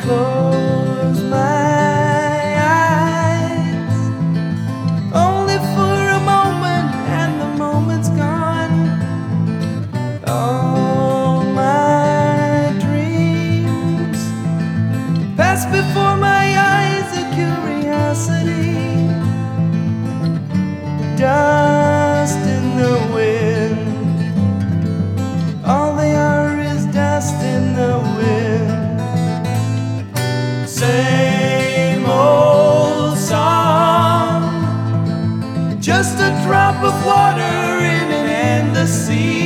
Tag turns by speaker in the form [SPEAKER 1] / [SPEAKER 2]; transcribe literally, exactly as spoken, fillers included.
[SPEAKER 1] close my eyes, only for a moment, and the moment's gone. All my dreams pass before my eyes, a curiosity, dust in the wind. All they are is dust in the wind. Same old song, just a drop of water in an endless sea.